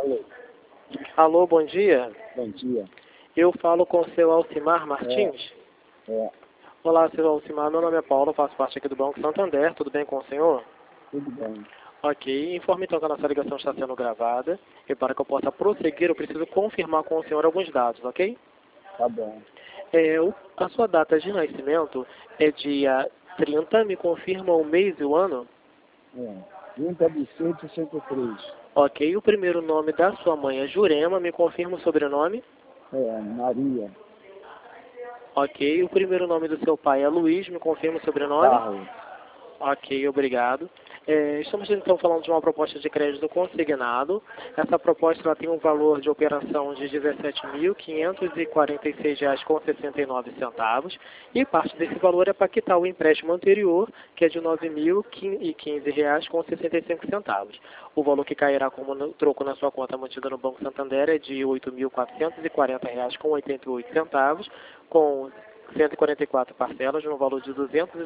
Alô. Alô, bom dia. Bom dia. Eu falo com o seu Alcimar Martins. É, Olá, seu Alcimar. Meu nome é Paulo, faço parte aqui do Banco Santander. Tudo bem com o senhor? tudo bem. Ok. Informe então que a nossa ligação está sendo gravada. E para que eu possa prosseguir, eu preciso confirmar com o senhor alguns dados, ok? Tá bom. A sua data de nascimento é dia 30. Me confirma o mês e o ano? 30 de 63. Ok. O primeiro nome da sua mãe é Jurema. Me confirma o sobrenome? Maria. Ok. O primeiro nome do seu pai é Luiz. Me confirma o sobrenome? Carlos. Ok, obrigado. Estamos então falando de uma proposta de crédito consignado. Essa proposta ela tem um valor de operação de R$ 17.546,69 e parte desse valor é para quitar o empréstimo anterior, que é de R$ 9.015,65. O valor que cairá como troco na sua conta mantida no Banco Santander é de R$ 8.440,88, com 144 parcelas no valor de R$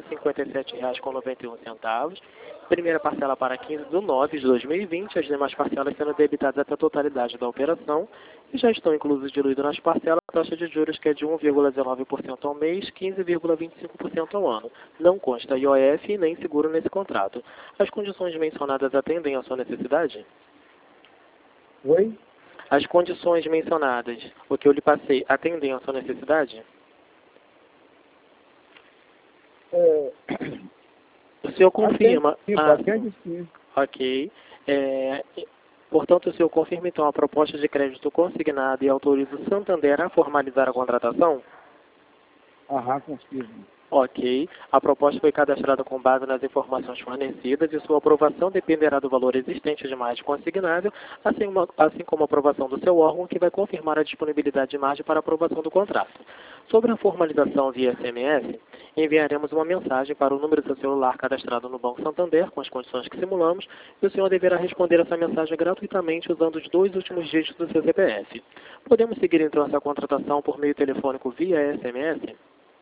257,91. Primeira parcela para 15/9/2020, as demais parcelas sendo debitadas até a totalidade da operação e já estão inclusos diluídos nas parcelas a taxa de juros que é de 1,19% ao mês, 15,25% ao ano. Não consta IOF nem seguro nesse contrato. As condições mencionadas atendem à sua necessidade? Oi? As condições mencionadas, o que eu lhe passei, atendem à sua necessidade? É, O senhor confirma. atende sim. Ok. Portanto, o senhor confirma então a proposta de crédito consignada e autoriza o Santander a formalizar a contratação? Confirmo. Ok. A proposta foi cadastrada com base nas informações fornecidas e sua aprovação dependerá do valor existente de margem consignável, assim como a aprovação do seu órgão, que vai confirmar a disponibilidade de margem para aprovação do contrato. Sobre a formalização via SMS, enviaremos uma mensagem para o número do seu celular cadastrado no Banco Santander, com as condições que simulamos, e o senhor deverá responder essa mensagem gratuitamente usando os 2 últimos dígitos do seu CPF. Podemos seguir então essa contratação por meio telefônico via SMS?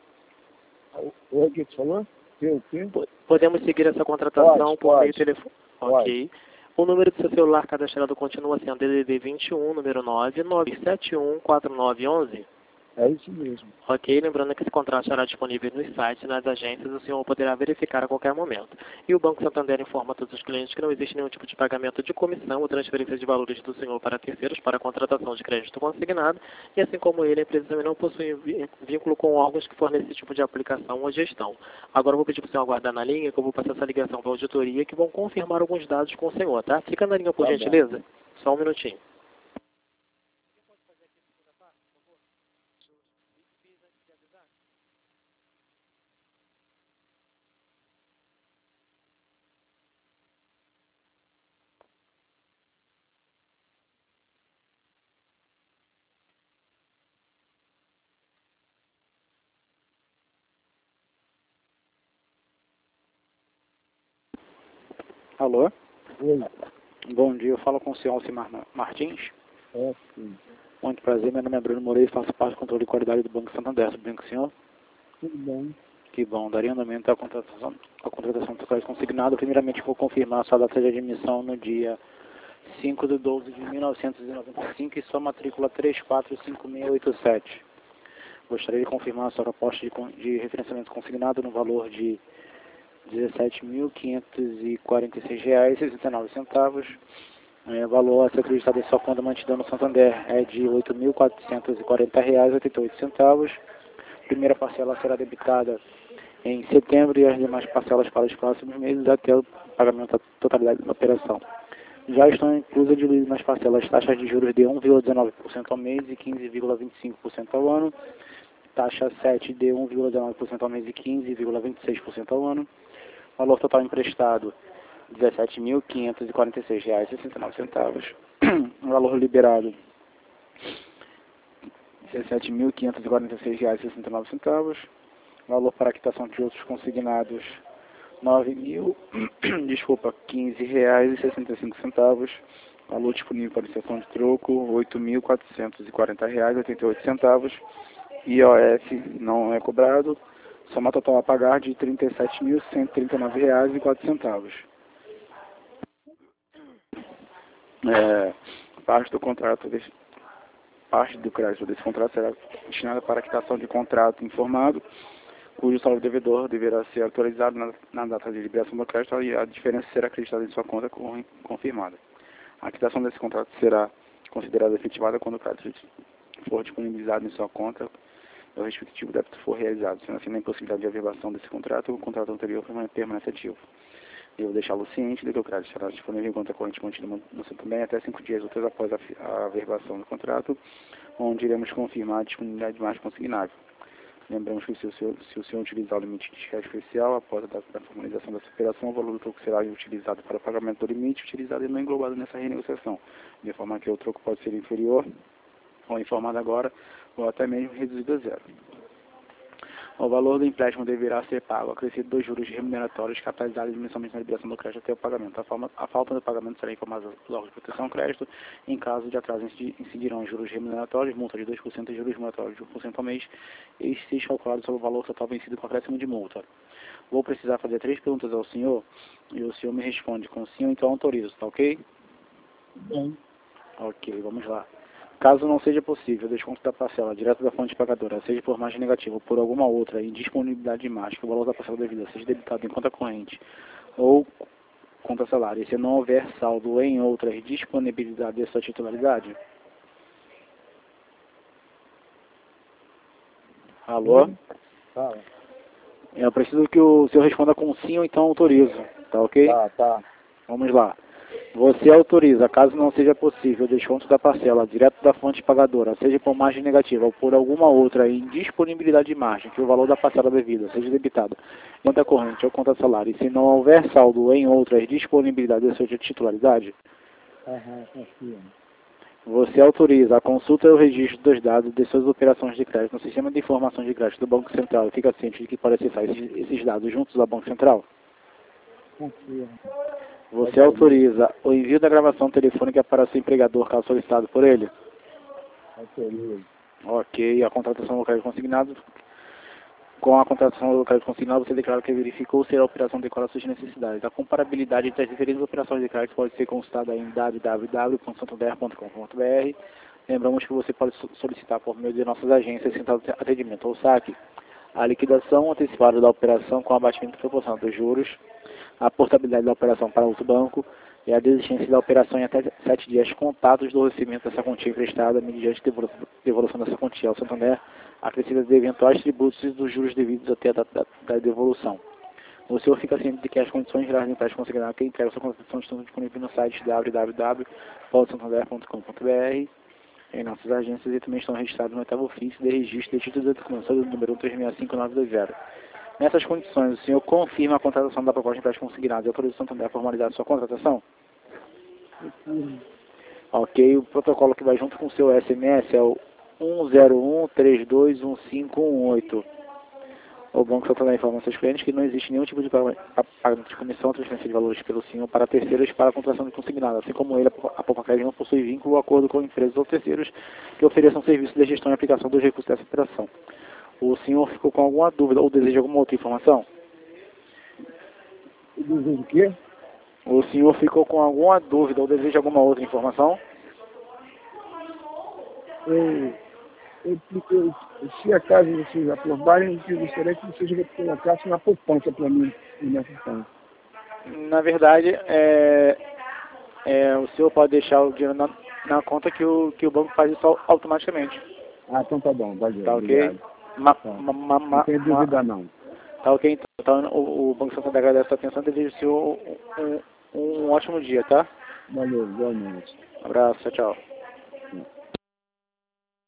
O que você falou? O quê? Podemos seguir essa contratação por meio Pode. telefone? Ok. O número do seu celular cadastrado continua sendo DDD 21, número 991714911. É isso mesmo. Ok, lembrando que esse contrato estará disponível nos sites e nas agências, o senhor poderá verificar a qualquer momento. E o Banco Santander informa a todos os clientes que não existe nenhum tipo de pagamento de comissão ou transferência de valores do senhor para terceiros para a contratação de crédito consignado, e assim como ele, a empresa também não possui vínculo com órgãos que fornecem esse tipo de aplicação ou gestão. Agora eu vou pedir para o senhor aguardar na linha, que eu vou passar essa ligação para a auditoria, que vão confirmar alguns dados com o senhor, tá? Fica na linha, por Tá bom. gentileza. Só um minutinho. Alô? Oi. Bom dia, eu falo com o senhor Alcimar Martins. Sim. Muito prazer, meu nome é Bruno Moreira e faço parte do controle de qualidade do Banco Santander. Tudo bem com o senhor? Tudo bem. Que bom, daria andamento à contratação do crédito consignado. Primeiramente, vou confirmar a sua data de admissão no dia 5/12/1995 e sua matrícula 345687. Gostaria de confirmar a sua proposta de referenciamento consignado no valor de R$ 17.546,69. Valor a ser acreditado em sua conta mantida no Santander é de R$ 8.440,88. Primeira parcela será debitada em setembro e as demais parcelas para os próximos meses até o pagamento da totalidade da operação. Já estão inclusas diluídas nas parcelas taxas de juros de 1,19% ao mês e 15,25% ao ano, taxa 7 de 1,19% ao mês e 15,26% ao ano, valor total emprestado R$ 17.546,69, valor liberado R$ 17.546,69, valor para quitação de outros consignados R$ 15,65, valor disponível para iniciação de troco R$ 8.440,88, IOF não é cobrado, soma total a pagar de R$ 37.139,04. Parte do crédito desse contrato será destinada para a quitação de contrato informado, cujo saldo devedor deverá ser atualizado na data de liberação do crédito e a diferença será acreditada em sua conta confirmada. A quitação desse contrato será considerada efetivada quando o crédito for disponibilizado em sua conta e o respectivo débito for realizado. Sendo assim, na impossibilidade de averbação desse contrato, o contrato anterior permanece ativo. Devo deixá-lo ciente de que o crédito será disponível em conta corrente contida no Santander até 5 dias úteis após a averbação do contrato, onde iremos confirmar a disponibilidade de margem consignável. Lembramos que se o senhor utilizar o limite de crédito especial, após a data da formalização dessa operação, o valor do troco será utilizado para o pagamento do limite utilizado e não englobado nessa renegociação, de forma que o troco pode ser inferior ou informado agora, ou até mesmo reduzido a zero. O valor do empréstimo deverá ser pago, acrescido dos juros remuneratórios capitalizados mensalmente na liberação do crédito até o pagamento. A falta do pagamento será informada aos órgãos de proteção ao crédito. Em caso de atraso, incidirão juros remuneratórios, multa de 2% e juros remuneratórios de 1% ao mês, e se calculado sobre o valor total vencido com acréscimo de multa. Vou precisar fazer 3 perguntas ao senhor, e o senhor me responde com sim ou então autorizo, tá ok? Bem. Ok, vamos lá. Caso não seja possível o desconto da parcela direto da fonte pagadora, seja por margem negativa ou por alguma outra indisponibilidade de margem, que o valor da parcela devida seja debitado em conta corrente ou conta salário, e se não houver saldo em outra disponibilidade de sua titularidade. Alô? Fala. Eu preciso que o senhor responda com sim ou então autorizo, tá ok? Tá. Vamos lá. Você autoriza, caso não seja possível o desconto da parcela direto da fonte pagadora, seja por margem negativa ou por alguma outra indisponibilidade de margem, que o valor da parcela devida seja debitado em conta corrente ou conta salário, e se não houver saldo em outras disponibilidades de sua titularidade. Confio. Você autoriza a consulta e o registro dos dados de suas operações de crédito no sistema de informações de crédito do Banco Central e fica ciente de que pode acessar esses dados juntos ao Banco Central? Confio. Você autoriza o envio da gravação telefônica para seu empregador, caso solicitado por ele? Autorizo. Ok. A contratação do crédito consignado. Com a contratação do crédito consignado, você declara que verificou se a operação decora suas necessidades. A comparabilidade entre as diferentes operações de crédito pode ser consultada em www.santander.com.br. Lembramos que você pode solicitar por meio de nossas agências Central de Atendimento ou SAC a liquidação antecipada da operação com abatimento proporcional dos juros, a portabilidade da operação para outro banco e a desistência da operação em até 7 dias contados do recebimento dessa quantia emprestada mediante devolução dessa quantia ao Santander, acrescida de eventuais tributos e dos juros devidos até a data da devolução. O senhor fica ciente de que as condições gerais do empréstimo consignado que entrega sua contratação estão disponíveis no site www.santander.com.br, em nossas agências, e também estão registrados no 8º ofício de registro de títulos de documentação do número 365920. Nessas condições, o senhor confirma a contratação da proposta de empréstimo consignado e autoriza o Santander a formalizar a sua contratação? Ok, o protocolo que vai junto com o seu SMS é o 101321518. O Banco Santander informa aos seus clientes que não existe nenhum tipo de pagamento de comissão ou transferência de valores pelo senhor para terceiros para a contratação de consignado, assim como ele, a Poupa-Crédito não possui vínculo ou acordo com empresas ou terceiros que ofereçam serviços de gestão e aplicação dos recursos dessa operação. O senhor ficou com alguma dúvida ou deseja alguma outra informação? Desejo o quê? O senhor ficou com alguma dúvida ou deseja alguma outra informação? Se acaso vocês aprovarem, eu gostaria que vocês colocassem uma poupança para mim nessa conta. Na verdade, o senhor pode deixar o dinheiro na conta que o banco faz isso automaticamente. Ah, então tá bom, valeu. Tá ok? Não tem dúvida não. Tá ok, então o Banco Santander agradece a sua atenção e deseja o senhor um ótimo dia, tá? Valeu, igualmente. Um abraço, tchau.